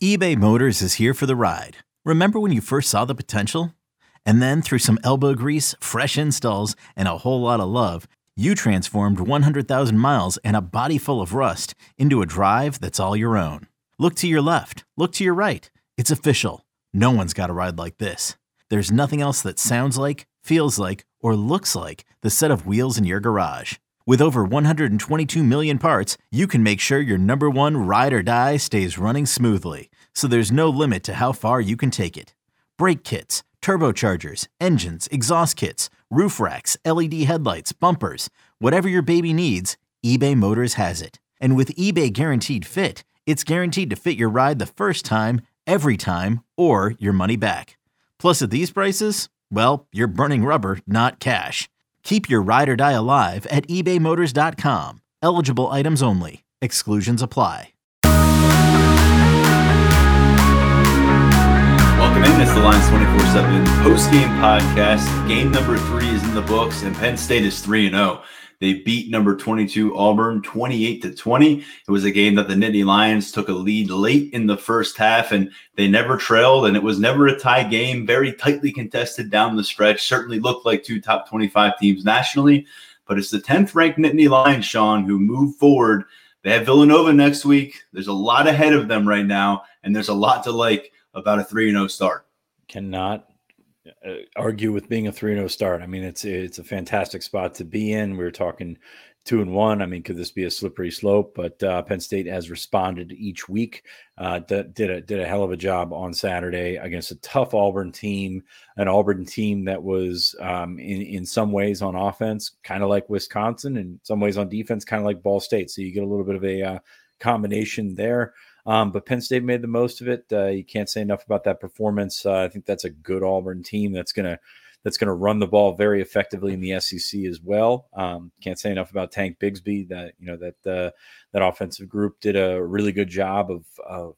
eBay Motors is here for the ride. Remember when you first saw the potential? And then through some elbow grease, fresh installs, and a whole lot of love, you transformed 100,000 miles and a body full of rust into a drive that's all your own. Look to your left. Look to your right. It's official. No one's got a ride like this. There's nothing else that sounds like, feels like, or looks like the set of wheels in your garage. With over 122 million parts, you can make sure your number one ride or die stays running smoothly. So there's no limit to how far you can take it. Brake kits, turbochargers, engines, exhaust kits, roof racks, LED headlights, bumpers, whatever your baby needs, eBay Motors has it. And with eBay Guaranteed Fit, it's guaranteed to fit your ride the first time, every time, or your money back. Plus at these prices, well, you're burning rubber, not cash. Keep your ride or die alive at ebaymotors.com. Eligible items only. Exclusions apply. Welcome in. It's the Lions 24/7 post-game podcast. Game number 3 is in the books, and Penn State is 3-0. They beat number 22 Auburn 28-20. It was a game that the Nittany Lions took a lead late in the first half, and they never trailed, and it was never a tie game. Very tightly contested down the stretch. Certainly looked like two top 25 teams nationally, but it's the 10th-ranked Nittany Lions, Sean, who move forward. They have Villanova next week. There's a lot ahead of them right now, and there's a lot to like about a 3-0 start. Cannot argue with being a 3-0 start. I mean, it's a fantastic spot to be in. We were talking 2-1. I mean, could this be a slippery slope? But Penn State has responded each week. Did a hell of a job on Saturday against a tough Auburn team, an Auburn team that was in some ways on offense kind of like Wisconsin, and in some ways on defense kind of like Ball State. So you get a little bit of a combination there. But Penn State made the most of it. You can't say enough about that performance. I think that's a good Auburn team that's gonna run the ball very effectively in the SEC as well. Can't say enough about Tank Bigsby. That offensive group did a really good job of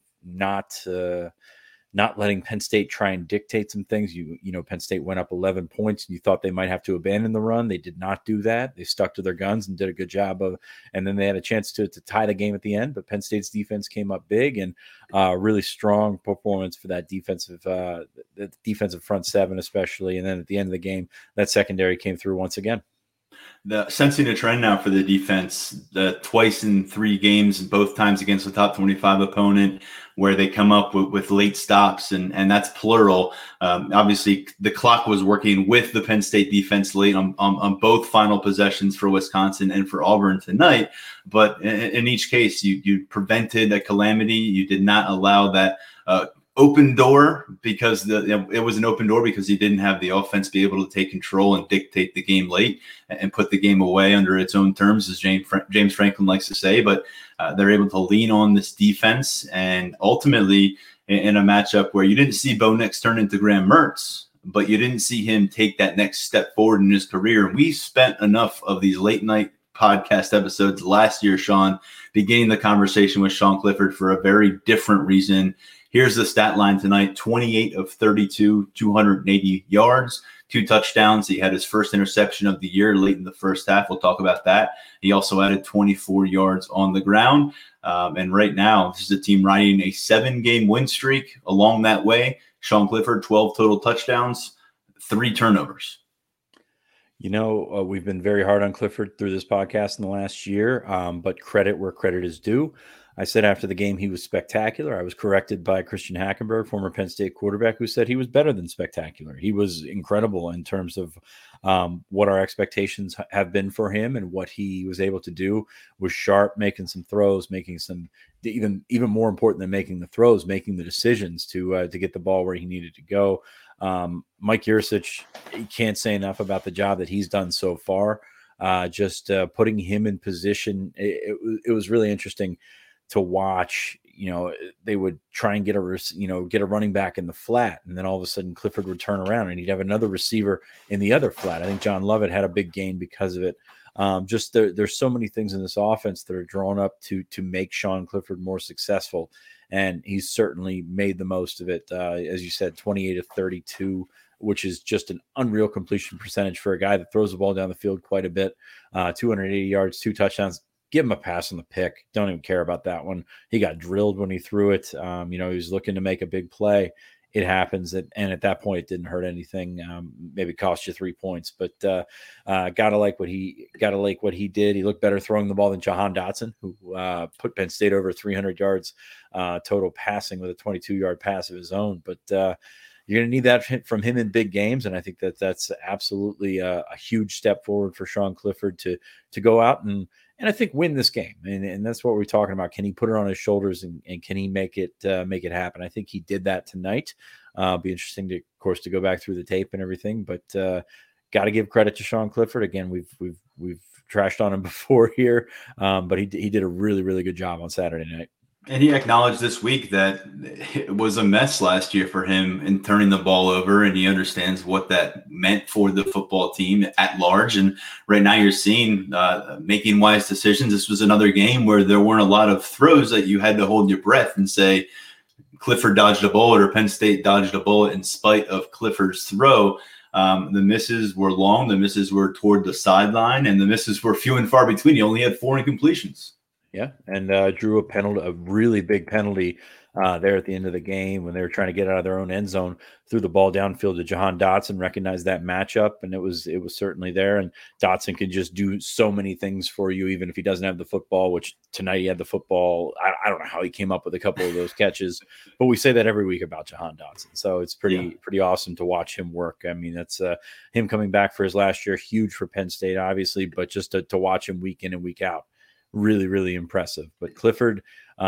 not letting Penn State try and dictate some things. Penn State went up 11 points, and you thought they might have to abandon the run. They did not do that. They stuck to their guns and did a good job and then they had a chance to tie the game at the end, but Penn State's defense came up big, and really strong performance for that the defensive front seven especially. And then at the end of the game, that secondary came through once again. Sensing a trend now for the defense, twice in 3 games, both times against a top 25 opponent, where they come up with late stops, and that's plural. Obviously, the clock was working with the Penn State defense late on both final possessions for Wisconsin and for Auburn tonight. But in each case, you prevented a calamity. You did not allow that open door, because it was an open door because you didn't have the offense be able to take control and dictate the game late and put the game away under its own terms, as James Franklin likes to say. But they're able to lean on this defense, and ultimately in a matchup where you didn't see Bo Nix turn into Graham Mertz, but you didn't see him take that next step forward in his career. And we spent enough of these late night podcast episodes last year, Sean, beginning the conversation with Sean Clifford for a very different reason. Here's the stat line tonight: 28 of 32, 280 yards, 2 touchdowns. He had his first interception of the year late in the first half. We'll talk about that. He also added 24 yards on the ground. And right now, this is a team riding a 7-game win streak along that way. Sean Clifford, 12 total touchdowns, 3 turnovers. We've been very hard on Clifford through this podcast in the last year, but credit where credit is due. I said after the game he was spectacular. I was corrected by Christian Hackenberg, former Penn State quarterback, who said he was better than spectacular. He was incredible in terms of what our expectations have been for him, and what he was able to do was sharp, making some throws, making some even more important than making the throws, making the decisions to get the ball where he needed to go. Mike Yurcich, you can't say enough about the job that he's done so far. Just putting him in position. It was really interesting to watch. They would try and get a running back in the flat, and then all of a sudden Clifford would turn around and he'd have another receiver in the other flat. I think John Lovett had a big gain because of it. There's so many things in this offense that are drawn up to make Sean Clifford more successful, and he's certainly made the most of it. As you said, 28 of 32, which is just an unreal completion percentage for a guy that throws the ball down the field quite a bit. 280 yards, 2 touchdowns. give him a pass on the pick. Don't even care about that one. He got drilled when he threw it. He was looking to make a big play. It happens, and at that point, it didn't hurt anything. Maybe cost you 3 points, but gotta like what he did. He looked better throwing the ball than Jahan Dotson, who put Penn State over 300 yards total passing with a 22-yard pass of his own. But you're going to need that from him in big games, and I think that's absolutely a huge step forward for Sean Clifford to go out and I think win this game. And that's what we're talking about. Can he put it on his shoulders and can he make it happen? I think he did that tonight. Be interesting to, of course, to go back through the tape and everything, but got to give credit to Sean Clifford. Again, we've trashed on him before here, but he did a really, really good job on Saturday night. And he acknowledged this week that it was a mess last year for him in turning the ball over, and he understands what that meant for the football team at large. And right now you're seeing making wise decisions. This was another game where there weren't a lot of throws that you had to hold your breath and say, Clifford dodged a bullet or Penn State dodged a bullet in spite of Clifford's throw. The misses were long, the misses were toward the sideline, and the misses were few and far between. He only had 4 incompletions. Yeah, and drew a really big penalty there at the end of the game when they were trying to get out of their own end zone, threw the ball downfield to Jahan Dotson, recognized that matchup, and it was certainly there. And Dotson can just do so many things for you, even if he doesn't have the football, which tonight he had the football. I don't know how he came up with a couple of those catches, but we say that every week about Jahan Dotson. So it's pretty awesome to watch him work. I mean, that's him coming back for his last year, huge for Penn State, obviously, but just to watch him week in and week out. Really, really impressive. But Clifford,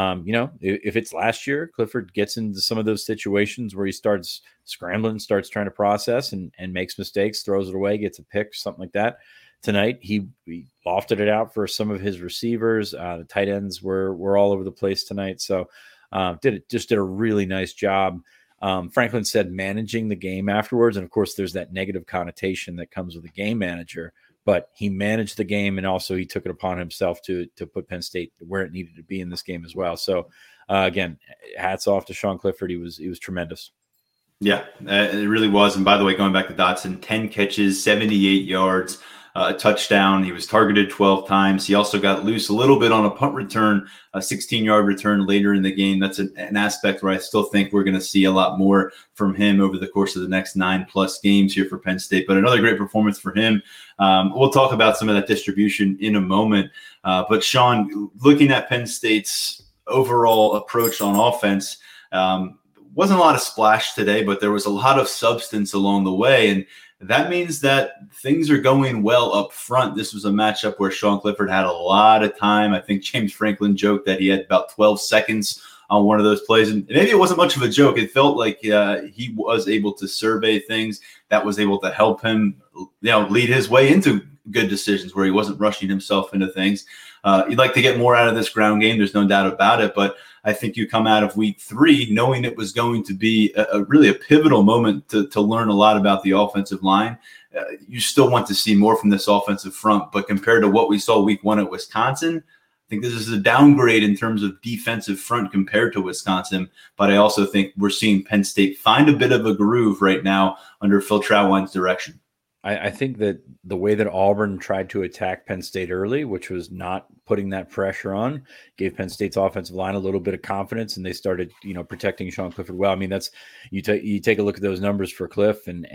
if it's last year, Clifford gets into some of those situations where he starts scrambling, starts trying to process and makes mistakes, throws it away, gets a pick, something like that. Tonight, he lofted it out for some of his receivers. The tight ends were all over the place tonight. So did a really nice job. Franklin said managing the game afterwards. And of course, there's that negative connotation that comes with a game manager. But he managed the game, and also he took it upon himself to put Penn State where it needed to be in this game as well. So, again, hats off to Sean Clifford. He was tremendous. Yeah, it really was. And by the way, going back to Dotson, 10 catches, 78 yards, a touchdown. He was targeted 12 times. He also got loose a little bit on a punt return, a 16-yard return later in the game. That's an aspect where I still think we're going to see a lot more from him over the course of the next 9+ games here for Penn State. But another great performance for him. We'll talk about some of that distribution in a moment. But Sean, looking at Penn State's overall approach on offense, wasn't a lot of splash today, but there was a lot of substance along the way. And that means that things are going well up front. This was a matchup where Sean Clifford had a lot of time. I think James Franklin joked that he had about 12 seconds on one of those plays. And maybe it wasn't much of a joke. It felt like he was able to survey things that was able to help him, lead his way into good decisions where he wasn't rushing himself into things. You'd like to get more out of this ground game. There's no doubt about it. But I think you come out of week 3 knowing it was going to be really a pivotal moment to learn a lot about the offensive line. You still want to see more from this offensive front. But compared to what we saw week 1 at Wisconsin, I think this is a downgrade in terms of defensive front compared to Wisconsin. But I also think we're seeing Penn State find a bit of a groove right now under Phil Trautwein's direction. I think that the way that Auburn tried to attack Penn State early, which was not putting that pressure on, gave Penn State's offensive line a little bit of confidence, and they started, protecting Sean Clifford well. I mean, that's you take a look at those numbers for Cliff and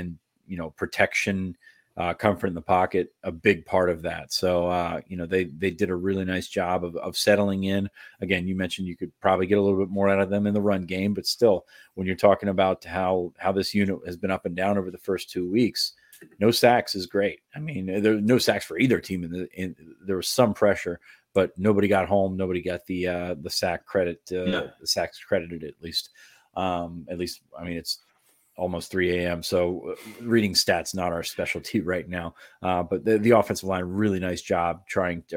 protection, comfort in the pocket, a big part of that. So they did a really nice job of settling in. Again, you mentioned you could probably get a little bit more out of them in the run game, but still, when you're talking about how this unit has been up and down over the first 2 weeks. No sacks is great. I mean, there are no sacks for either team. There was some pressure, but nobody got home. Nobody got the sack credit. The sacks credited at least. I mean, it's almost 3 a.m. So reading stats not our specialty right now. But the offensive line, really nice job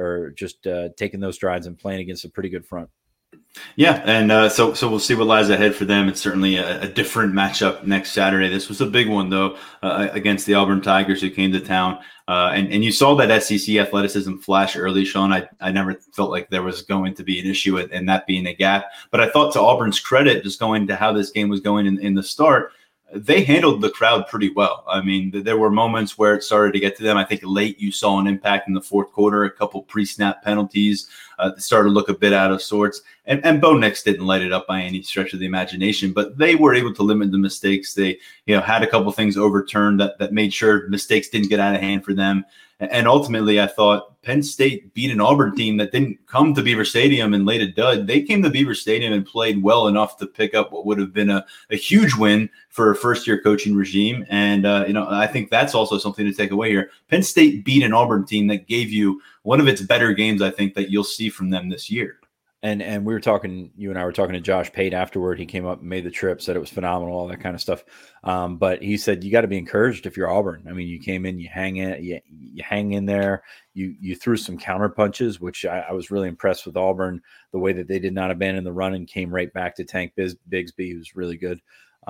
taking those strides and playing against a pretty good front. Yeah, and so we'll see what lies ahead for them. It's certainly a different matchup next Saturday. This was a big one, though, against the Auburn Tigers who came to town. And you saw that SEC athleticism flash early, Sean. I never felt like there was going to be an issue and that being a gap. But I thought, to Auburn's credit, just going to how this game was going in the start, they handled the crowd pretty well. I mean, there were moments where it started to get to them. I think late you saw an impact in the fourth quarter, a couple pre-snap penalties started to look a bit out of sorts. And Bo Nix didn't light it up by any stretch of the imagination, but they were able to limit the mistakes. They had a couple things overturned that made sure mistakes didn't get out of hand for them. And ultimately, I thought Penn State beat an Auburn team that didn't come to Beaver Stadium and laid a dud. They came to Beaver Stadium and played well enough to pick up what would have been a huge win for a first-year coaching regime. And, I think that's also something to take away here. Penn State beat an Auburn team that gave you one of its better games, I think, that you'll see from them this year. And we were talking, you and I were talking to Josh Pate afterward. He came up and made the trip, said it was phenomenal, all that kind of stuff. But he said, you got to be encouraged if you're Auburn. I mean, you came in, you hang in there, you threw some counter punches, which I was really impressed with Auburn, the way that they did not abandon the run and came right back to Tank Bigsby, who's really good.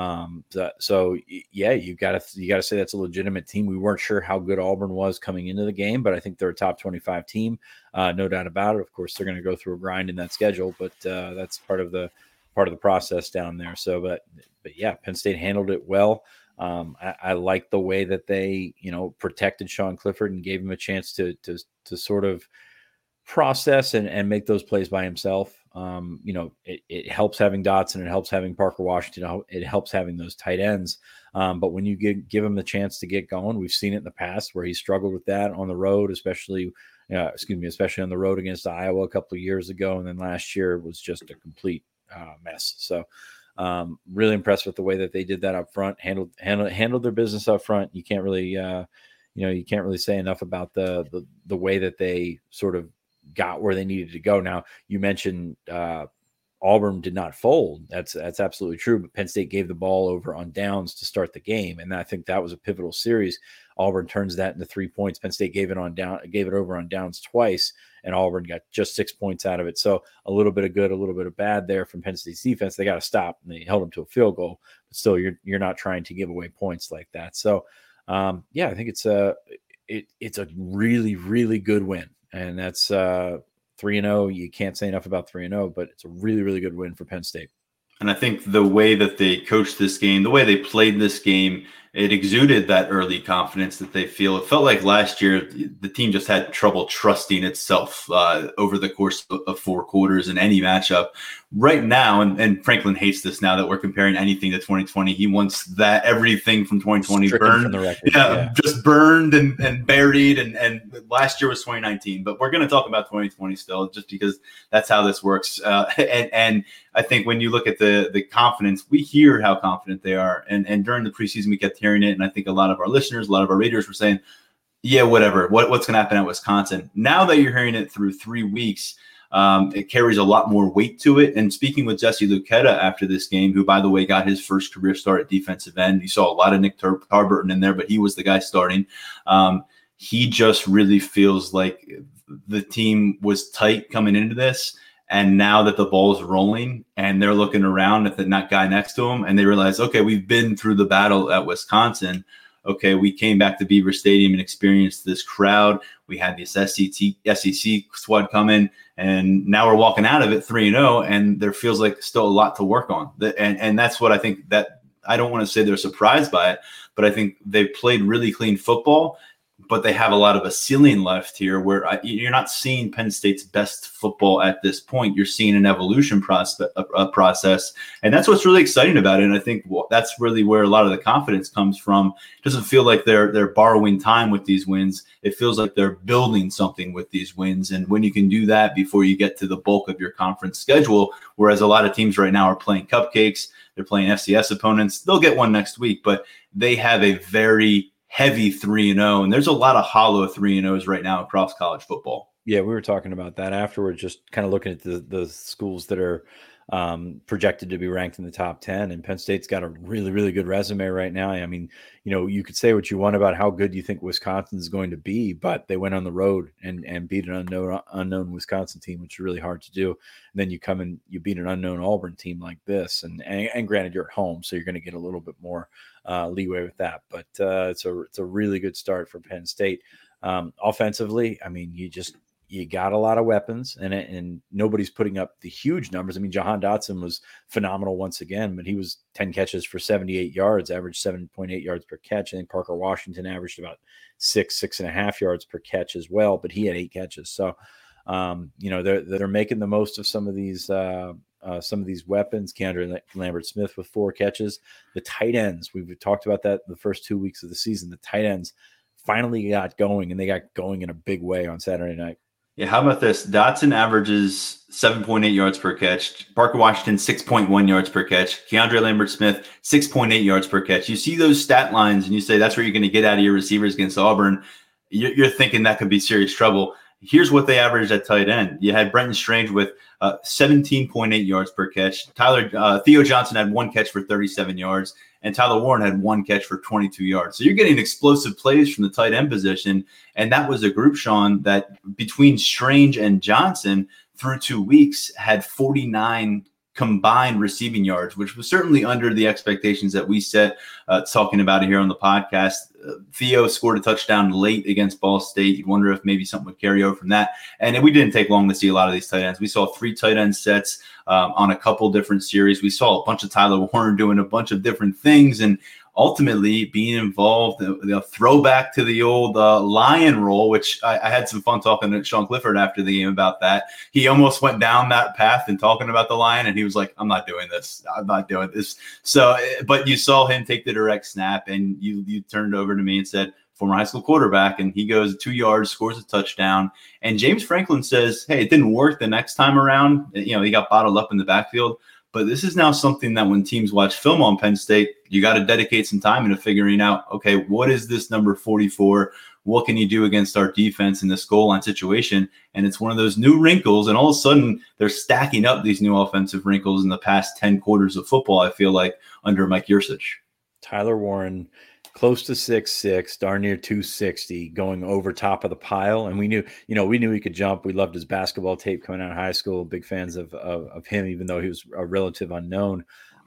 So you gotta say that's a legitimate team. We weren't sure how good Auburn was coming into the game, but I think they're a top 25 team. No doubt about it. Of course, they're going to go through a grind in that schedule, but that's part of the process down there. So, but yeah, Penn State handled it well. I like the way that they, protected Sean Clifford and gave him a chance to sort of process and make those plays by himself. It helps having Dotson, it helps having Parker Washington, it helps having those tight ends. But when you give him the chance to get going, we've seen it in the past where he struggled with that on the road, especially on the road against Iowa a couple of years ago. And then last year was just a complete mess. So really impressed with the way that they did that up front, handled their business up front. You can't really, say enough about the way that they sort of got where they needed to go. Now, you mentioned Auburn did not fold. That's absolutely true. But Penn State gave the ball over on downs to start the game, and I think that was a pivotal series. Auburn turns that into 3 points. Penn State gave it over on downs twice, and Auburn got just 6 points out of it. So a little bit of good, a little bit of bad there from Penn State's defense. They got to stop, and they held them to a field goal. But still, you're not trying to give away points like that. So I think it's a really, really good win. And that's 3-0. You can't say enough about 3-0, but it's a really, really good win for Penn State. And I think the way that they coached this game, the way they played this game, it exuded that early confidence that they feel. It felt like last year the team just had trouble trusting itself over the course of 4 quarters in any matchup. Right now, and Franklin hates this now that we're comparing anything to 2020. He wants that everything from 2020 burned, from the record. Just burned and buried. And last year was 2019, but we're going to talk about 2020 still, just because that's how this works. And I think when you look at the confidence, we hear how confident they are. And during the preseason, we kept hearing it. And I think a lot of our listeners, a lot of our readers were saying, yeah, whatever, what's going to happen at Wisconsin? Now that you're hearing it through 3 weeks, it carries a lot more weight to it. And speaking with Jesse Luketa after this game, who, by the way, got his first career start at defensive end, you saw a lot of Nick Tarburton in there, but he was the guy starting. He just really feels like the team was tight coming into this. And now that the ball is rolling and they're looking around at the guy next to him and they realize, okay, we've been through the battle at Wisconsin. Okay, we came back to Beaver Stadium and experienced this crowd. We had this SEC squad come in, and now we're walking out of it 3-0, and there feels like still a lot to work on. And that's what I think, that I don't want to say they're surprised by it, but I think they played really clean football. But they have a lot of a ceiling left here where you're not seeing Penn State's best football at this point. You're seeing an evolution process. And that's what's really exciting about it. And I think that's really where a lot of the confidence comes from. It doesn't feel like they're borrowing time with these wins. It feels like they're building something with these wins. And when you can do that before you get to the bulk of your conference schedule, whereas a lot of teams right now are playing cupcakes, they're playing FCS opponents. They'll get one next week, but they have a very heavy 3-0, and there's a lot of hollow 3-0s right now across college football. Yeah, we were talking about that afterwards, just kind of looking at the schools that are projected to be ranked in the top 10, and Penn State's got a really, really good resume right now. I mean, you could say what you want about how good you think Wisconsin's going to be, but they went on the road and beat an unknown Wisconsin team, which is really hard to do. And then you come and you beat an unknown Auburn team like this, and granted you're at home, so you're going to get a little bit more leeway with that. But it's a really good start for Penn State. Offensively, I mean, you got a lot of weapons, and nobody's putting up the huge numbers. I mean, Jahan Dotson was phenomenal once again, but he was 10 catches for 78 yards, averaged 7.8 yards per catch. I think Parker Washington averaged about 6.5 yards per catch as well, but he had 8 catches. So, they're making the most of some of these weapons. Keandre Lambert-Smith with 4 catches. The tight ends, we've talked about that the first 2 weeks of the season. The tight ends finally got going, and they got going in a big way on Saturday night. Yeah, how about this? Dotson averages 7.8 yards per catch. Parker Washington, 6.1 yards per catch. Keandre Lambert-Smith, 6.8 yards per catch. You see those stat lines, and you say that's where you're going to get out of your receivers against Auburn. You're thinking that could be serious trouble. Here's what they averaged at tight end. You had Brenton Strange with 17.8 yards per catch. Theo Johnson had 1 catch for 37 yards, and Tyler Warren had 1 catch for 22 yards. So you're getting explosive plays from the tight end position, and that was a group, Sean, that between Strange and Johnson through 2 weeks had 49 combined receiving yards, which was certainly under the expectations that we set talking about it here on the podcast. Theo scored a touchdown late against Ball State. You'd wonder if maybe something would carry over from that. And we didn't take long to see a lot of these tight ends. We saw 3 tight end sets on a couple different series. We saw a bunch of Tyler Warren doing a bunch of different things, and ultimately being involved, the throwback to the old lion role, which I had some fun talking to Sean Clifford after the game about that. He almost went down that path and talking about the lion, and he was like, I'm not doing this. So, but you saw him take the direct snap, and you turned over to me and said, former high school quarterback, and he goes 2 yards, scores a touchdown. And James Franklin says, hey, it didn't work the next time around. He got bottled up in the backfield. But this is now something that when teams watch film on Penn State, you got to dedicate some time into figuring out, okay, what is this number 44? What can you do against our defense in this goal line situation? And it's one of those new wrinkles. And all of a sudden, they're stacking up these new offensive wrinkles in the past 10 quarters of football, I feel like, under Mike Yurcich. Tyler Warren, close to 6'6", darn near 260, going over top of the pile. And we knew he could jump. We loved his basketball tape coming out of high school. Big fans of him, even though he was a relative unknown.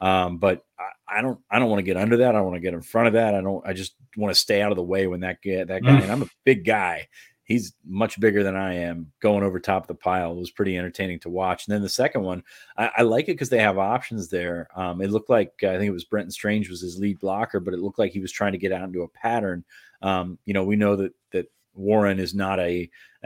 But I don't want to get under that. I don't want to get in front of that. I just want to stay out of the way when that guy, and I'm a big guy. He's much bigger than I am, going over top of the pile. It was pretty entertaining to watch. And then the second one, I like it because they have options there. It looked like, I think it was Brenton Strange was his lead blocker, but it looked like he was trying to get out into a pattern. We know that Warren is not an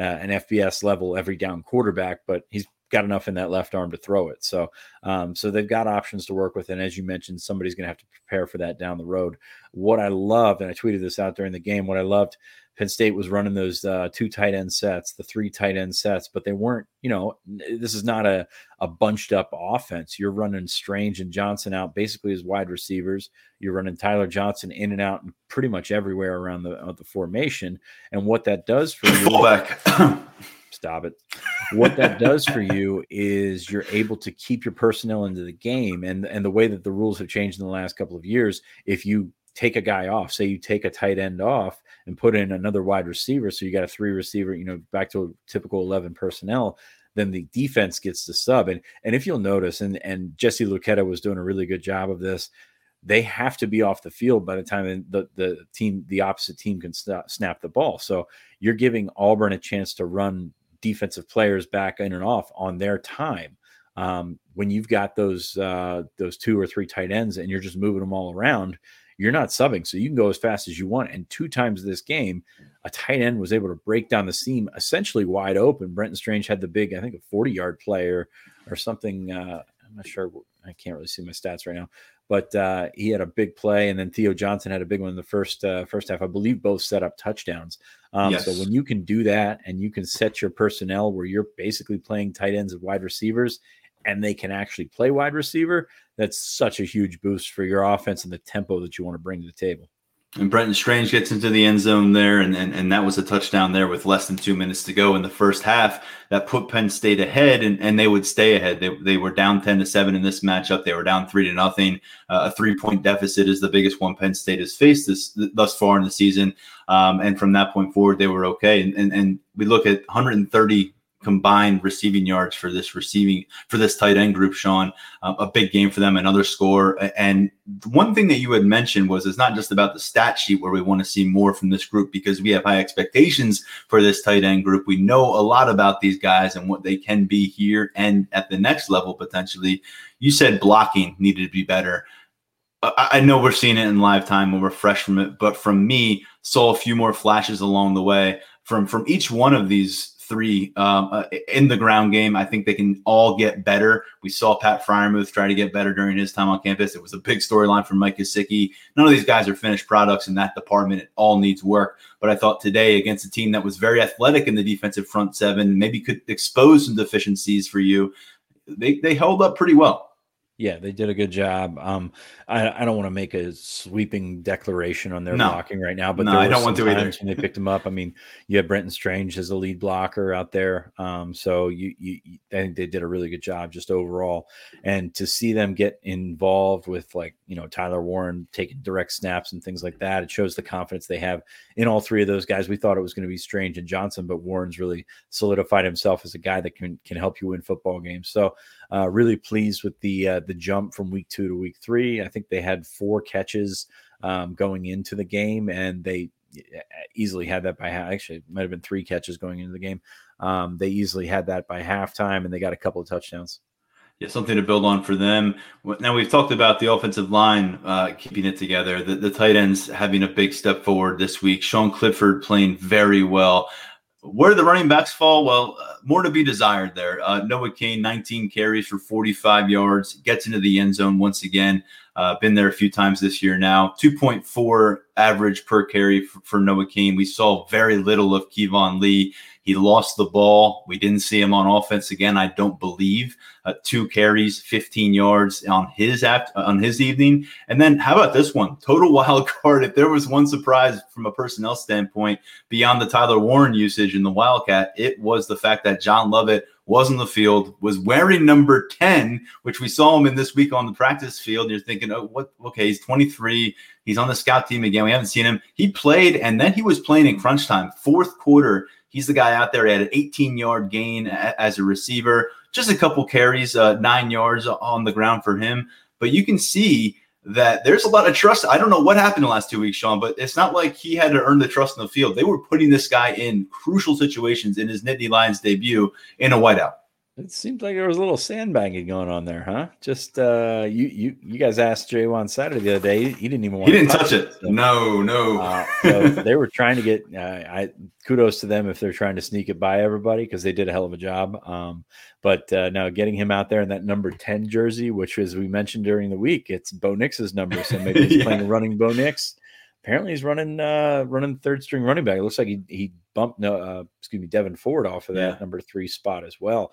FBS level every down quarterback, but he's got enough in that left arm to throw it. So they've got options to work with. And as you mentioned, somebody's going to have to prepare for that down the road. What I loved, and I tweeted this out during the game, what I loved, Penn State was running those 2 tight end sets, the 3 tight end sets, but they weren't, this is not a bunched up offense. You're running Strange and Johnson out basically as wide receivers. You're running Tyler Johnson in and out and pretty much everywhere around the formation. And what that does for you, fullback. Stop it. What that does for you is you're able to keep your personnel into the game. And the way that the rules have changed in the last couple of years, if you take a guy off, say you take a tight end off and put in another wide receiver, so you got a 3 receiver, back to a typical 11 personnel, then the defense gets the sub. And if you'll notice, and Jesse Luketa was doing a really good job of this, they have to be off the field by the time the opposite team can snap the ball. So you're giving Auburn a chance to run defensive players back in and off on their time. When you've got those 2 or 3 tight ends and you're just moving them all around, you're not subbing, so you can go as fast as you want. And 2 times this game, a tight end was able to break down the seam essentially wide open. Brenton Strange had the big, I think, a 40-yard play or something. I'm not sure. I can't really see my stats right now. But he had a big play, and then Theo Johnson had a big one in the first half. I believe both set up touchdowns. Yes. So when you can do that and you can set your personnel where you're basically playing tight ends of wide receivers and they can actually play wide receiver, that's such a huge boost for your offense and the tempo that you want to bring to the table. And Brenton Strange gets into the end zone there, and that was a touchdown there with less than 2 minutes to go in the first half that put Penn State ahead, and they would stay ahead. They were down 10-7 in this matchup. They were down 3-0. A 3-point deficit is the biggest one Penn State has faced thus far in the season. And from that point forward, they were okay. And we look at 130 combined receiving yards for this tight end group, Sean. A big game for them, another score. And one thing that you had mentioned was it's not just about the stat sheet where we want to see more from this group, because we have high expectations for this tight end group. We know a lot about these guys and what they can be here and at the next level potentially. You said blocking needed to be better. I know we're seeing it in live time when we're fresh from it, but from me, saw a few more flashes along the way from each one of these three in the ground game. I think they can all get better. We saw Pat Freiermuth try to get better during his time on campus. It was a big storyline for Mike Gesicki. None of these guys are finished products in that department. It all needs work. But I thought today, against a team that was very athletic in the defensive front seven, maybe could expose some deficiencies for you, they held up pretty well. Yeah, they did a good job. I don't want to make a sweeping declaration on their blocking right now, but there I don't want to either. When they picked him up, I mean, you have Brenton Strange as a lead blocker out there, so I think they did a really good job just overall. And to see them get involved with, like, Tyler Warren taking direct snaps and things like that, it shows the confidence they have in all three of those guys. We thought it was going to be Strange and Johnson, but Warren's really solidified himself as a guy that can help you win football games. So really pleased with the jump from week 2 to week 3. I think they had 4 catches going into the game, and they easily had that by actually it might have been 3 catches going into the game. They easily had that by halftime, and they got a couple of touchdowns. Yeah, something to build on for them. Now, we've talked about the offensive line keeping it together, the tight ends having a big step forward this week. Sean Clifford playing very well. Where do the running backs fall? Well, more to be desired there. Noah Cain, 19 carries for 45 yards, gets into the end zone once again. Been there a few times this year now. 2.4 average per carry for Noah Cain. We saw very little of Keyvon Lee. He lost the ball. We didn't see him on offense again, I don't believe. 2 carries, 15 yards on his evening. And then how about this one? Total wild card. If there was one surprise from a personnel standpoint beyond the Tyler Warren usage in the Wildcat, it was the fact that John Lovett was on the field, was wearing number 10, which we saw him in this week on the practice field. You're thinking, oh, what? Okay, he's 23. He's on the scout team again. We haven't seen him. He played, and then he was playing in crunch time. 4th quarter, he's the guy out there. He had an 18-yard gain as a receiver. Just a couple carries, 9 yards on the ground for him. But you can see that there's a lot of trust. I don't know what happened the last 2 weeks, Sean, but it's not like he had to earn the trust in the field. They were putting this guy in crucial situations in his Nittany Lions debut in a whiteout. It seems like there was a little sandbagging going on there, huh? Just you guys asked Jaywan Saturday the other day. He didn't even want. He didn't touch it. So, no. So they were trying to get. Kudos to them if they're trying to sneak it by everybody, because they did a hell of a job. But now getting him out there in that number 10 jersey, which, as we mentioned during the week, it's Bo Nix's number. So maybe he's playing running Bo Nix. Apparently he's running third string running back. It looks like he bumped Devin Ford off of that number 3 spot as well.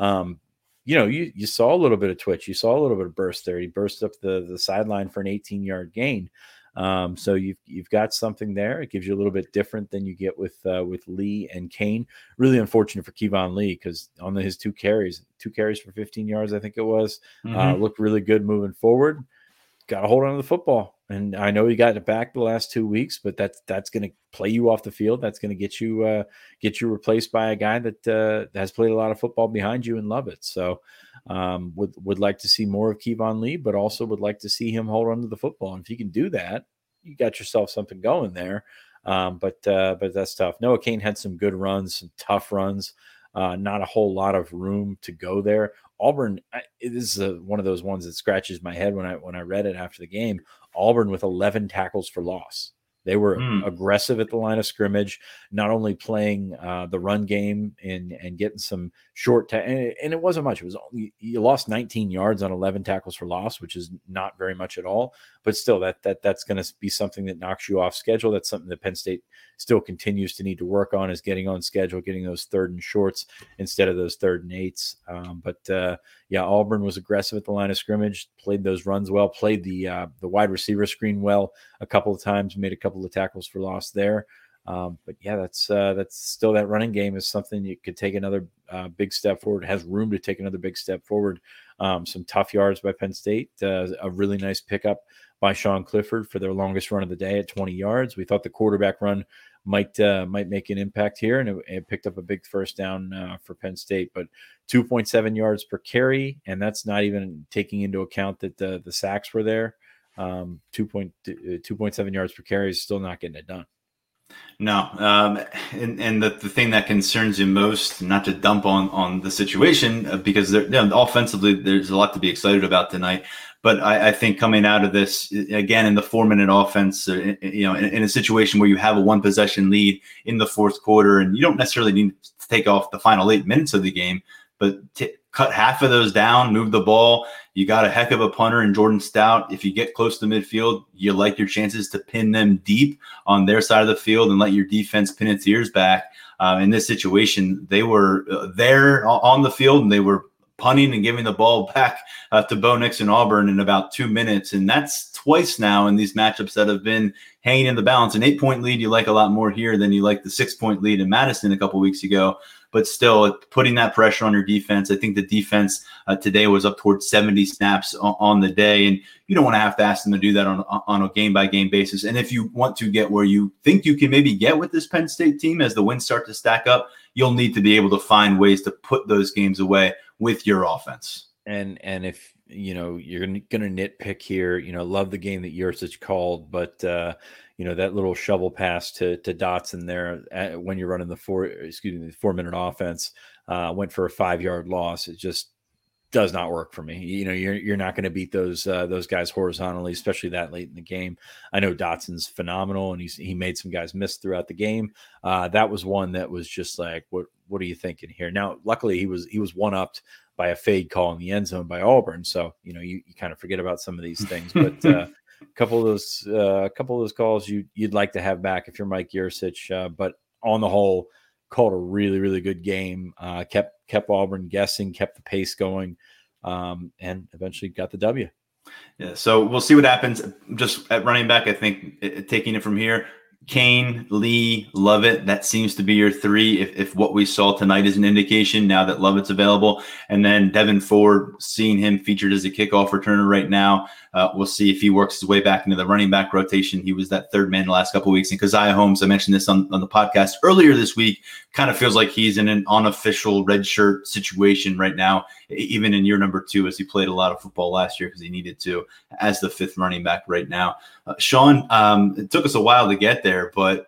You saw a little bit of twitch. You saw a little bit of burst there. He burst up the sideline for an 18-yard gain. So you've got something there. It gives you a little bit different than you get with Lee and Cain. Really unfortunate for Keyvon Lee, because on his 2 carries for 15 yards, I think it was, looked really good moving forward. Got to hold on to the football. And I know he got it back the last 2 weeks, but that's going to play you off the field. That's going to get you replaced by a guy that has played a lot of football behind you and love it. So would like to see more of Keyvon Lee, but also would like to see him hold on to the football. And if you can do that, you got yourself something going there. But that's tough. Noah Cain had some good runs, some tough runs. Not a whole lot of room to go there. Auburn, this is one of those ones that scratches my head when I read it after the game. Auburn with 11 tackles for loss. They were aggressive at the line of scrimmage, not only playing the run game and getting some short and it wasn't much. It was you lost 19 yards on 11 tackles for loss, which is not very much at all. But still, that's going to be something that knocks you off schedule. That's something that Penn State still continues to need to work on, is getting on schedule, getting those 3rd and shorts instead of those 3rd and 8s. Auburn was aggressive at the line of scrimmage, played those runs well, played the wide receiver screen well a couple of times, made a couple of tackles for loss there. That's still, that running game is something you could take another big step forward. It has room to take another big step forward Some tough yards by Penn State, a really nice pickup by Sean Clifford for their longest run of the day at 20 yards. We thought the quarterback run might make an impact here, and it picked up a big first down for Penn State. But 2.7 yards per carry, and that's not even taking into account that the sacks were there. 2.7 yards per carry is still not getting it done. No, and the thing that concerns you most, not to dump on the situation, because offensively there's a lot to be excited about tonight. But I think coming out of this, again, in the 4-minute offense, in a situation where you have a 1-possession lead in the fourth quarter, and you don't necessarily need to take off the final 8 minutes of the game, but cut half of those down, move the ball. You got a heck of a punter in Jordan Stout. If you get close to midfield, you like your chances to pin them deep on their side of the field and let your defense pin its ears back. In this situation, they were there on the field, and they were punting and giving the ball back to Bo Nix and Auburn in about 2 minutes. And that's twice now in these matchups that have been hanging in the balance. An 8-point lead you like a lot more here than you like the 6-point lead in Madison a couple weeks ago. But still, putting that pressure on your defense, I think the defense today was up towards 70 snaps on the day. And you don't want to have to ask them to do that on a game-by-game basis. And if you want to get where you think you can maybe get with this Penn State team as the wins start to stack up, you'll need to be able to find ways to put those games away with your offense. And if you're going to nitpick here, love the game that Yurcich called, but that little shovel pass to Dotson there when you're running the 4-minute offense went for a 5-yard loss. It just does not work for me. You're not going to beat those guys horizontally, especially that late in the game. I know Dotson's phenomenal, and he made some guys miss throughout the game. That was one that was just like, what are you thinking here? Now, luckily he was one-upped by a fade call in the end zone by Auburn, so you kind of forget about some of these things. But a couple of those calls you'd like to have back if you're Mike Yurcich. But on the whole, called a really, really good game. Kept Auburn guessing, kept the pace going, and eventually got the W. Yeah, so we'll see what happens. Just at running back, I think taking it from here, Kane, Lee, Lovett, that seems to be your three if what we saw tonight is an indication now that Lovett's available. And then Devin Ford, seeing him featured as a kickoff returner right now. We'll see if he works his way back into the running back rotation. He was that third man the last couple of weeks. And Keziah Holmes, I mentioned this on the podcast earlier this week, kind of feels like he's in an unofficial redshirt situation right now, even in year number 2, as he played a lot of football last year because he needed to, as the 5th running back right now. Sean, it took us a while to get there, but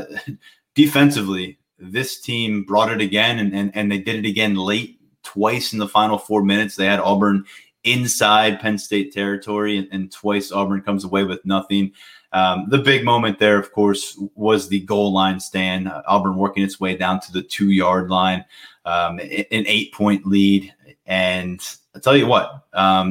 defensively, this team brought it again, and they did it again late, twice in the final 4 minutes. They had Auburn inside Penn State territory, and twice Auburn comes away with nothing. The big moment there, of course, was the goal line stand. Auburn working its way down to the 2-yard line, an 8-point lead. And I'll tell you what,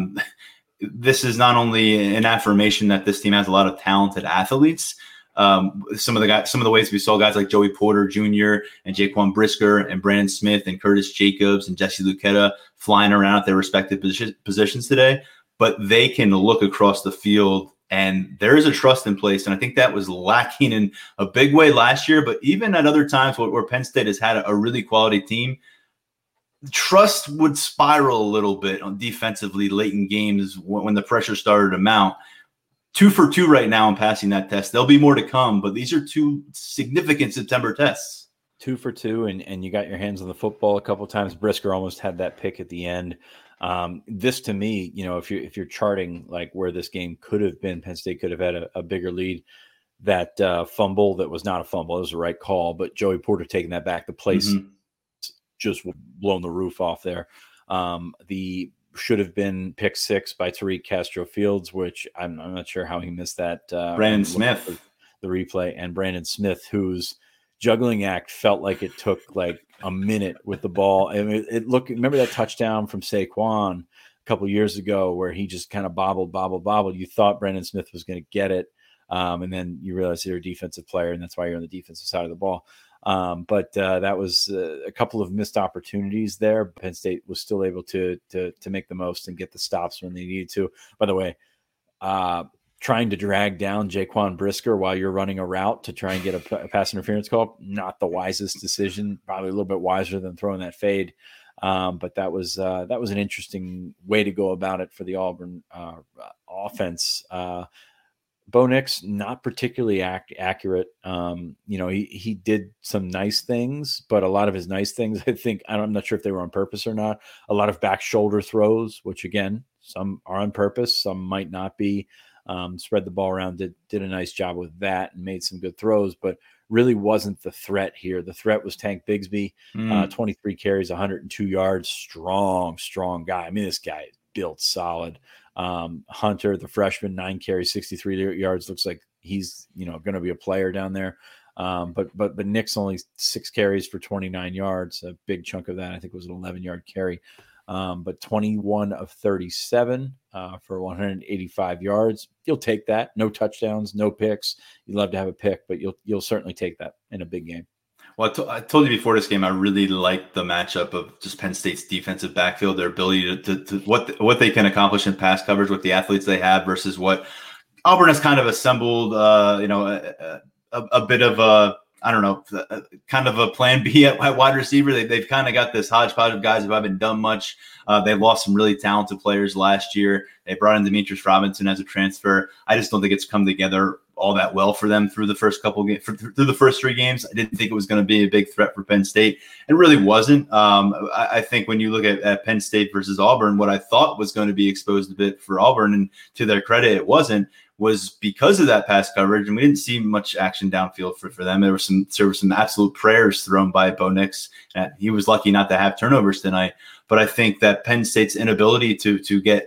this is not only an affirmation that this team has a lot of talented athletes. Some of the ways we saw guys like Joey Porter Jr. and Jaquan Brisker and Brandon Smith and Curtis Jacobs and Jesse Luketa flying around at their respective positions today, but they can look across the field and there is a trust in place. And I think that was lacking in a big way last year, but even at other times where Penn State has had a really quality team, trust would spiral a little bit on defensively late in games when the pressure started to mount. 2 for 2 right now in passing that test. There'll be more to come, but these are 2 significant September tests. 2 for 2, and you got your hands on the football a couple of times. Brisker almost had that pick at the end. This, to me, if you're charting like where this game could have been, Penn State could have had a bigger lead. That fumble that was not a fumble, it was the right call, but Joey Porter taking that back, the place just blown the roof off there. The should have been pick 6 by Tariq Castro-Fields, which I'm not sure how he missed that. Brandon Smith, the replay, and Brandon Smith, whose juggling act felt like it took like a minute with the ball. I mean, remember that touchdown from Saquon a couple years ago where he just kind of bobbled. You thought Brandon Smith was going to get it. And then you realize you're a defensive player, and that's why you're on the defensive side of the ball. But that was a couple of missed opportunities there. Penn State was still able to make the most and get the stops when they needed to. By the way, trying to drag down Jaquan Brisker while you're running a route to try and get a pass interference call, not the wisest decision, probably a little bit wiser than throwing that fade. But that was an interesting way to go about it for the Auburn offense. Bo Nix, not particularly accurate. He did some nice things, but a lot of his nice things, I'm not sure if they were on purpose or not. A lot of back shoulder throws, which again, some are on purpose, some might not be. Spread the ball around, did a nice job with that and made some good throws, but really wasn't the threat here. The threat was Tank Bigsby, 23 carries, 102 yards, strong guy. I mean, this guy is built solid. Hunter, the freshman, 9 carries, 63 yards. Looks like he's going to be a player down there. But Nick's only 6 carries for 29 yards. A big chunk of that, I think, was an 11-yard carry. But 21 of 37 for 185 yards. You'll take that. No touchdowns, no picks. You'd love to have a pick, but you'll certainly take that in a big game. Well, I told you before this game, I really liked the matchup of just Penn State's defensive backfield, their ability to what they can accomplish in pass coverage with the athletes they have versus what Auburn has kind of assembled, a bit of a, kind of a plan B at wide receiver. They've kind of got this hodgepodge of guys who haven't done much. They lost some really talented players last year. They brought in Demetrius Robinson as a transfer. I just don't think it's come together all that well for them through the first couple games, through the first 3 games. I didn't think it was going to be a big threat for Penn State. It really wasn't. I think when you look at Penn State versus Auburn, what I thought was going to be exposed a bit for Auburn, and to their credit, it wasn't, was because of that pass coverage, and we didn't see much action downfield for them. There were some absolute prayers thrown by Bo Nix, and he was lucky not to have turnovers tonight. But I think that Penn State's inability to get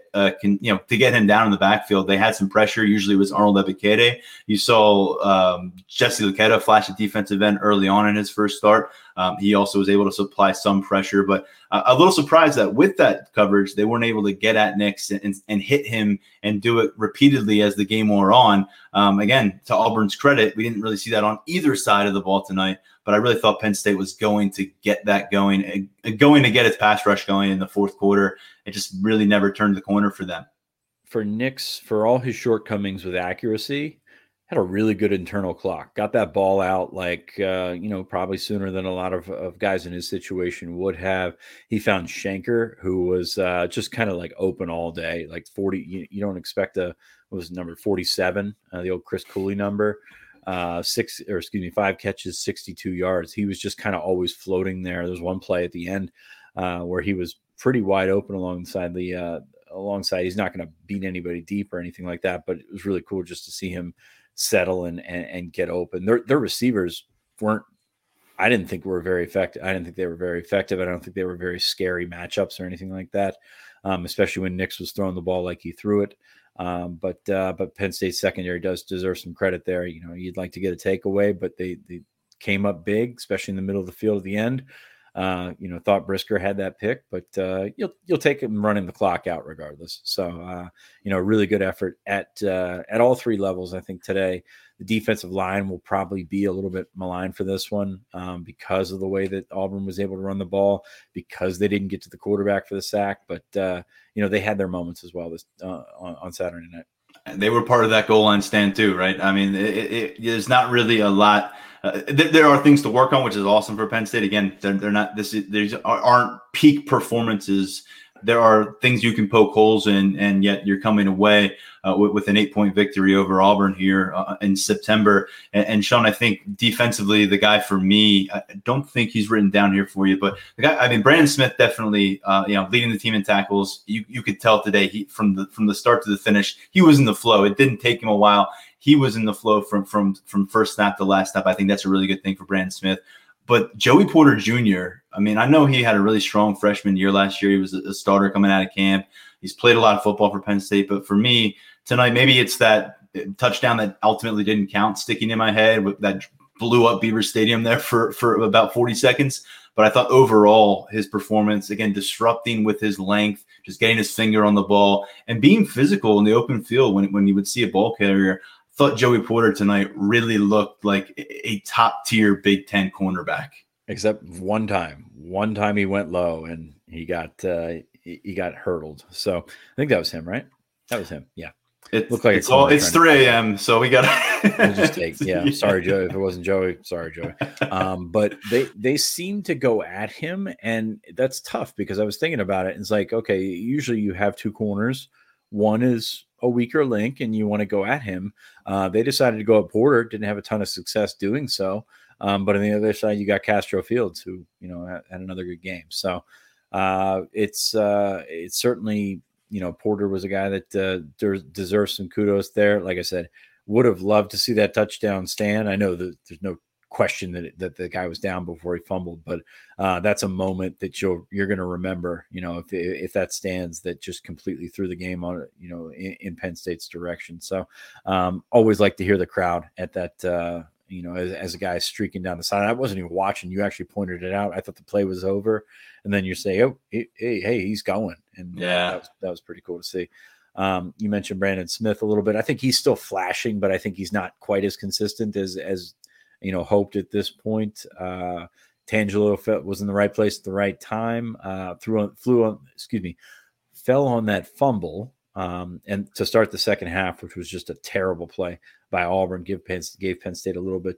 him down in the backfield, they had some pressure. Usually it was Arnold Ebiketie. You saw Jesse Luketa flash a defensive end early on in his first start. He also was able to supply some pressure, but a little surprised that with that coverage, they weren't able to get at Nix and hit him and do it repeatedly as the game wore on. Again, to Auburn's credit, we didn't really see that on either side of the ball tonight, but I really thought Penn State was going to get that going to get its pass rush going in the fourth quarter. It just really never turned the corner for them. For Nix, for all his shortcomings with accuracy, had a really good internal clock. Got that ball out probably sooner than a lot of guys in his situation would have. He found Shanker, who was just kind of like open all day, like 40. You don't expect what was number 47, the old Chris Cooley number. 5 catches, 62 yards. He was just kind of always floating there. There was one play at the end where he was pretty wide open alongside. He's not going to beat anybody deep or anything like that, but it was really cool just to see him settle and get open. Their receivers I didn't think were very effective. I didn't think they were very effective. I don't think they were very scary matchups or anything like that, especially when Nix was throwing the ball like he threw it. But Penn State secondary does deserve some credit there. You'd like to get a takeaway, but they came up big, especially in the middle of the field at the end. Thought Brisker had that pick, but you'll take him running the clock out regardless. So, really good effort at all 3 levels. I think today the defensive line will probably be a little bit maligned for this one because of the way that Auburn was able to run the ball, because they didn't get to the quarterback for the sack. But, they had their moments as well on Saturday night. They were part of that goal line stand too, right? I mean, there's not really a lot. There are things to work on, which is awesome for Penn State. Again, they're not. These aren't peak performances. There are things you can poke holes in, and yet you're coming away with an 8-point victory over Auburn here in September. And Sean, I think defensively, the guy for me, I don't think he's written down here for you, but the guy, Brandon Smith definitely, leading the team in tackles. You could tell today from the start to the finish, he was in the flow. It didn't take him a while. He was in the flow from first snap to last snap. I think that's a really good thing for Brandon Smith. But Joey Porter Jr., I know he had a really strong freshman year last year. He was a starter coming out of camp. He's played a lot of football for Penn State. But for me tonight, maybe it's that touchdown that ultimately didn't count sticking in my head that blew up Beaver Stadium there for about 40 seconds. But I thought overall his performance, again, disrupting with his length, just getting his finger on the ball and being physical in the open field when you would see a ball carrier. Thought Joey Porter tonight really looked like a top-tier Big Ten cornerback. Except one time he went low and he got hurdled. So I think that was him, right? That was him. Yeah. It's 3 a.m. So we got we'll just take. Yeah, sorry, Joey. If it wasn't Joey, sorry, Joey. But they seem to go at him, and that's tough because I was thinking about it. And it's like, okay, usually you have two corners. One is a weaker link, and you want to go at him. They decided to go at Porter. Didn't have a ton of success doing so. But on the other side, you got Castro Fields, who had another good game. So it's certainly. Porter was a guy that deserves some kudos there. Like I said, would have loved to see that touchdown stand. I know that there's no question that the guy was down before he fumbled, but that's a moment that you're going to remember. If that stands, that just completely threw the game on in Penn State's direction. So always like to hear the crowd at that. As a guy streaking down the side. I wasn't even watching. You actually pointed it out. I thought the play was over. And then you say, oh, hey, he's going. And that was pretty cool to see. You mentioned Brandon Smith a little bit. I think he's still flashing, but I think he's not quite as consistent as hoped at this point. Tangelo was in the right place at the right time. Fell on that fumble. And to start the second half, which was just a terrible play by Auburn, gave Penn State a little bit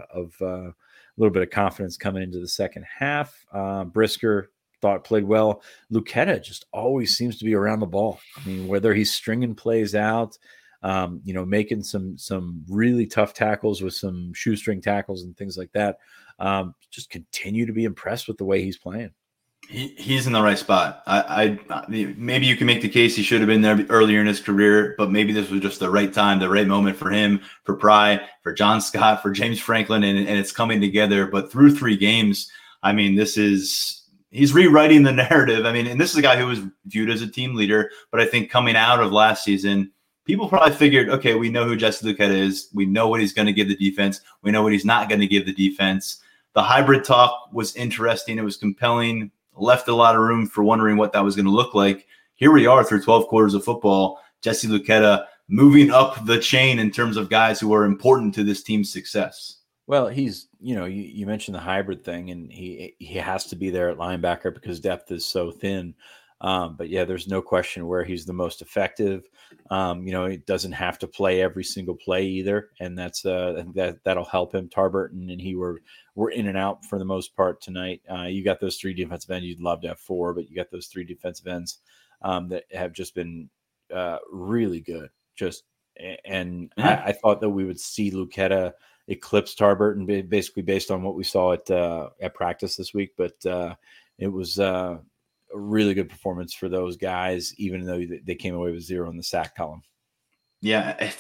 of confidence coming into the second half. Brisker played well. Luketa just always seems to be around the ball. I mean, whether he's stringing plays out, making some really tough tackles with some shoestring tackles and things like that. Just continue to be impressed with the way he's playing. He's in the right spot. I maybe you can make the case he should have been there earlier in his career, but maybe this was just the right time, the right moment for him, for Pry, for John Scott, for James Franklin, and it's coming together. But through 3 games, I mean, he's rewriting the narrative. I mean, and this is a guy who was viewed as a team leader, but I think coming out of last season, people probably figured, okay, we know who Jesse Luketa is. We know what he's going to give the defense. We know what he's not going to give the defense. The hybrid talk was interesting. It was compelling. Left a lot of room for wondering what that was going to look like. Here we are through 12 quarters of football. Jesse Luketa moving up the chain in terms of guys who are important to this team's success. Well, he's, you mentioned the hybrid thing, and he has to be there at linebacker because depth is so thin. But yeah, there's no question where he's the most effective. He doesn't have to play every single play either, and that'll help him. Tarburton and he were in and out for the most part tonight. You got those 3 defensive ends. You'd love to have 4, but you got those 3 defensive ends that have just been really good. I thought that we would see Luketa eclipse Tarburton basically based on what we saw at practice this week, but it was a really good performance for those guys, even though they came away with 0 in the sack column. Yeah, I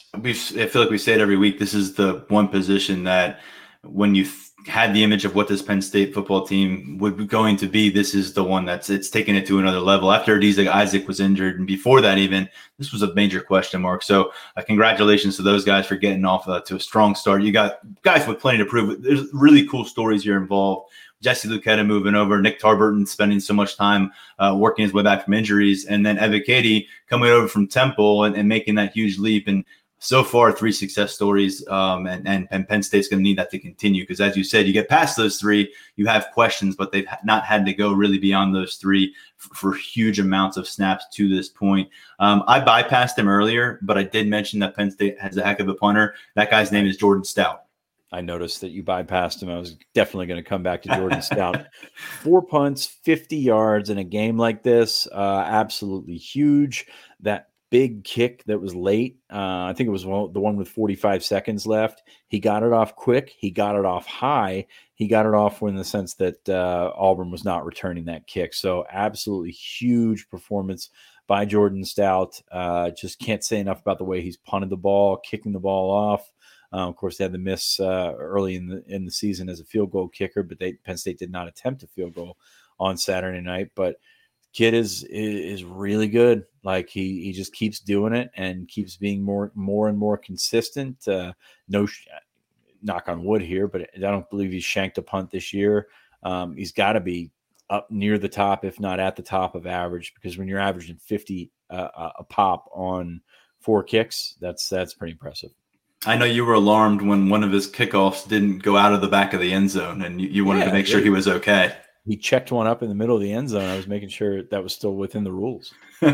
feel like we say it every week. This is the one position that when you had the image of what this Penn State football team would be going to be, this is the one it's taken it to another level. After Adisa Isaac was injured, and before that even, this was a major question mark. So congratulations to those guys for getting off to a strong start. You got guys with plenty to prove. There's really cool stories here involved. Jesse Luketa moving over, Nick Tarburton spending so much time working his way back from injuries, and then Ebiketie coming over from Temple and making that huge leap. And so far, 3 success stories, and Penn State's going to need that to continue because, as you said, you get past those 3, you have questions, but they've not had to go really beyond those 3 for huge amounts of snaps to this point. I bypassed him earlier, but I did mention that Penn State has a heck of a punter. That guy's name is Jordan Stout. I noticed that you bypassed him. I was definitely going to come back to Jordan Stout. 4 punts, 50 yards in a game like this. Absolutely huge. That big kick that was late. I think it was the one with 45 seconds left. He got it off quick. He got it off high. He got it off in the sense that Auburn was not returning that kick. So absolutely huge performance by Jordan Stout. Just can't say enough about the way he's punted the ball, kicking the ball off. Of course, they had the miss early in the season as a field goal kicker, but Penn State did not attempt a field goal on Saturday night. But kid is really good. Like he just keeps doing it and keeps being more and more consistent. No knock on wood here, but I don't believe he's shanked a punt this year. He's got to be up near the top, if not at the top of average, because when you're averaging 50 a pop on 4 kicks, that's pretty impressive. I know you were alarmed when one of his kickoffs didn't go out of the back of the end zone, and you wanted to make sure he was okay. He checked one up in the middle of the end zone. I was making sure that was still within the rules.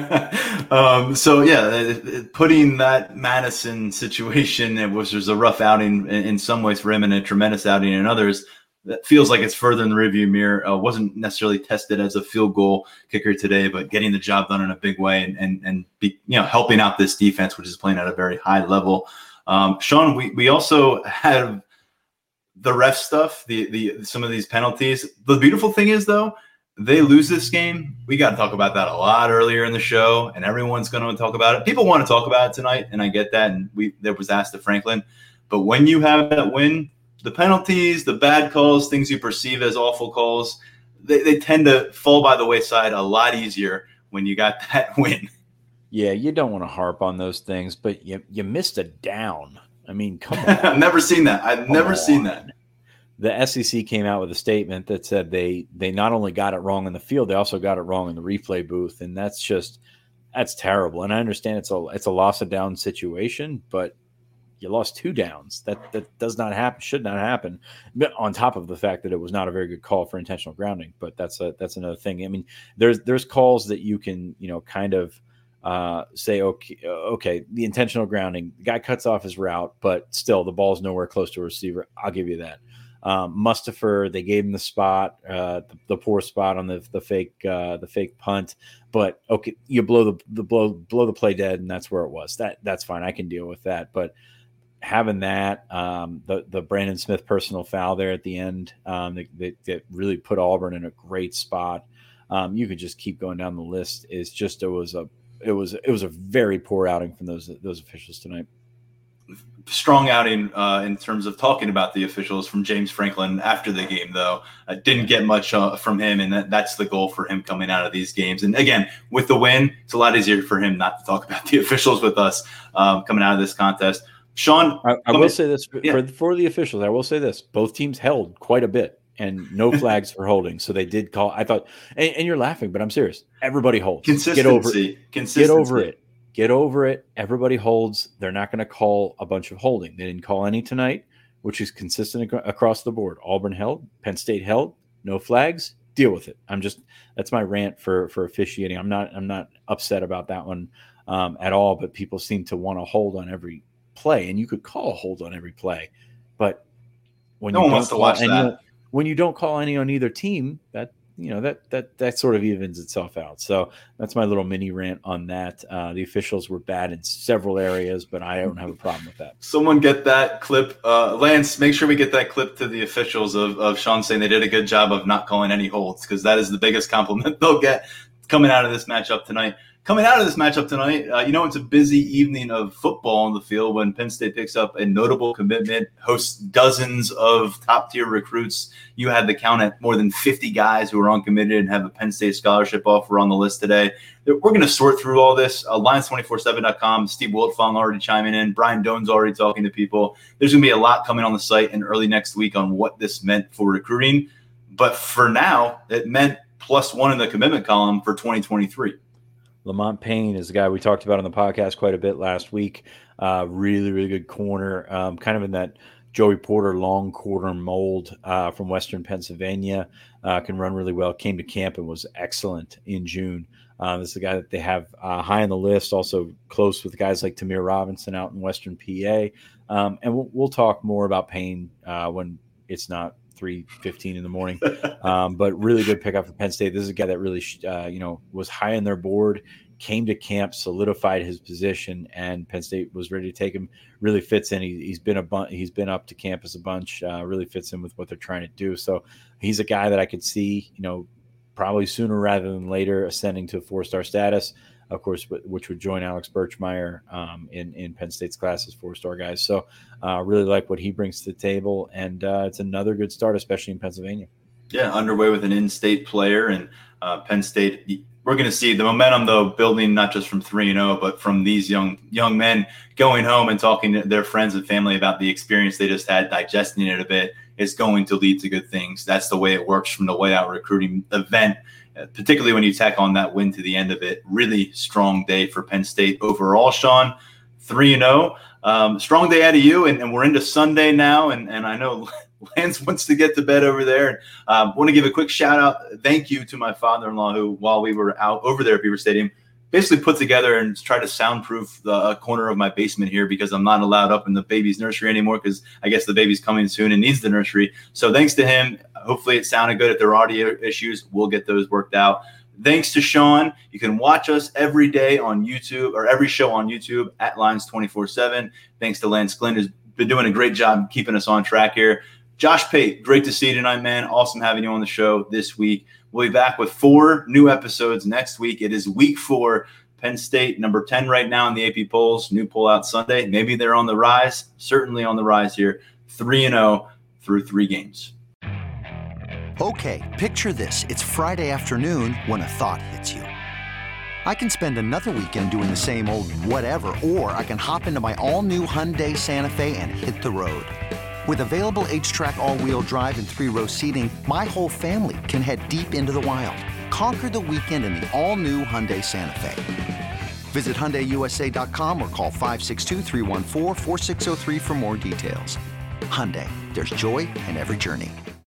Putting that Madison situation, it was a rough outing in some ways for him and a tremendous outing in others. That feels like it's further in the rearview mirror. Wasn't necessarily tested as a field goal kicker today, but getting the job done in a big way and helping out this defense, which is playing at a very high level. Sean, we also have the ref stuff, the some of these penalties. The beautiful thing is, though, they lose this game. We got to talk about that a lot earlier in the show, and everyone's going to talk about it. People want to talk about it tonight, and I get that. And there was asked to Franklin, but when you have that win, the penalties, the bad calls, things you perceive as awful calls, they tend to fall by the wayside a lot easier when you got that win. Yeah, you don't want to harp on those things, but you missed a down. I mean, come on. I've never seen that. I've never seen that. The SEC came out with a statement that said they not only got it wrong in the field, they also got it wrong in the replay booth, and that's terrible. And I understand it's a loss of down situation, but you lost 2 downs. That does not happen, should not happen. But on top of the fact that it was not a very good call for intentional grounding, but that's another thing. I mean, there's calls that you can kind of say, okay, the intentional grounding, the guy cuts off his route, but still the ball's nowhere close to a receiver. I'll give you that. Mustipher, they gave him the spot, the poor spot on the fake punt, but okay, you blow the play dead, and that's where it was. That's fine. I can deal with that. But having that, the Brandon Smith personal foul there at the end, that really put Auburn in a great spot. You could just keep going down the list. It was a very poor outing from those officials tonight. Strong outing in terms of talking about the officials from James Franklin after the game, though. Didn't get much from him, and that's the goal for him coming out of these games. And again, with the win, it's a lot easier for him not to talk about the officials with us coming out of this contest. Sean, I will say this for the officials. I will say this: both teams held quite a bit, and no flags for holding. So they did call. I thought, and you're laughing, but I'm serious. Everybody holds. Consistency. Get over it. Everybody holds. They're not going to call a bunch of holding. They didn't call any tonight, which is consistent across the board. Auburn held. Penn State held. No flags. Deal with it. That's my rant for officiating. I'm not upset about that one at all. But people seem to want to hold on every play, and you could call a hold on every play, but when when you don't call any on either team, that sort of evens itself out. So that's my little mini rant on that. The officials were bad in several areas, but I don't have a problem with that. Someone get that clip. Lance, make sure we get that clip to the officials of Sean saying they did a good job of not calling any holds, because that is the biggest compliment they'll get coming out of this matchup tonight. It's a busy evening of football on the field when Penn State picks up a notable commitment, hosts dozens of top-tier recruits. You had the count at more than 50 guys who are uncommitted and have a Penn State scholarship offer on the list today. We're going to sort through all this. Lions247.com, Steve Wiltfong already chiming in. Brian Doan's already talking to people. There's going to be a lot coming on the site and early next week on what this meant for recruiting. But for now, it meant +1 in the commitment column for 2023. Lamont Payne is the guy we talked about on the podcast quite a bit last week. Really, really good corner, kind of in that Joey Porter long corner mold from Western Pennsylvania. Can run really well. Came to camp and was excellent in June. This is the guy that they have high on the list, also close with guys like Tamir Robinson out in Western PA. And we'll talk more about Payne when it's not 3:15 in the morning, but really good pickup for Penn State. This is a guy that really, was high on their board, came to camp, solidified his position, and Penn State was ready to take him. Really fits in. He's been up to campus a bunch. Really fits in with what they're trying to do. So he's a guy that I could see, probably sooner rather than later ascending to 4-star status. Of course, which would join Alex Birchmeyer in Penn State's class as 4-star guys. So really like what he brings to the table, and it's another good start, especially in Pennsylvania. Yeah, underway with an in-state player, and Penn State, we're going to see the momentum, though, building not just from 3-0, but from these young men going home and talking to their friends and family about the experience they just had, digesting it a bit, is going to lead to good things. That's the way it works from the way out recruiting event. Particularly when you tack on that win to the end of it. Really strong day for Penn State overall, Sean. 3-0. Strong day out of you, and we're into Sunday now, and I know Lance wants to get to bed over there. Want to give a quick shout out, thank you to my father-in-law, who, while we were out over there at Beaver Stadium, basically put together and tried to soundproof the corner of my basement here, because I'm not allowed up in the baby's nursery anymore, because I guess the baby's coming soon and needs the nursery. So thanks to him. Hopefully it sounded good. If there are audio issues, we'll get those worked out. Thanks to Sean. You can watch us every day on YouTube, or every show on YouTube at Lions 24/7. Thanks to Lance Glenn, who's been doing a great job keeping us on track here. Josh Pate, great to see you tonight, man. Awesome having you on the show this week. We'll be back with 4 new episodes next week. It is week 4. Penn State, number 10 right now in the AP polls. New poll out Sunday. Maybe they're on the rise. Certainly on the rise here. 3-0 through 3 games. Okay, picture this. It's Friday afternoon when a thought hits you. I can spend another weekend doing the same old whatever, or I can hop into my all-new Hyundai Santa Fe and hit the road. With available H-Track all-wheel drive and 3-row seating, my whole family can head deep into the wild. Conquer the weekend in the all-new Hyundai Santa Fe. Visit HyundaiUSA.com or call 562-314-4603 for more details. Hyundai, there's joy in every journey.